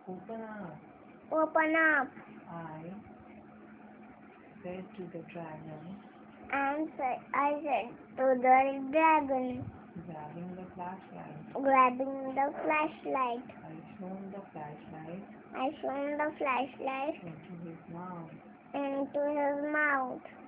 Open up. Open up. I said to the dragon, I said to the dragon, grabbing the flashlight. grabbing the flashlight. I shone the flashlight I shone the flashlight into his mouth. into his mouth.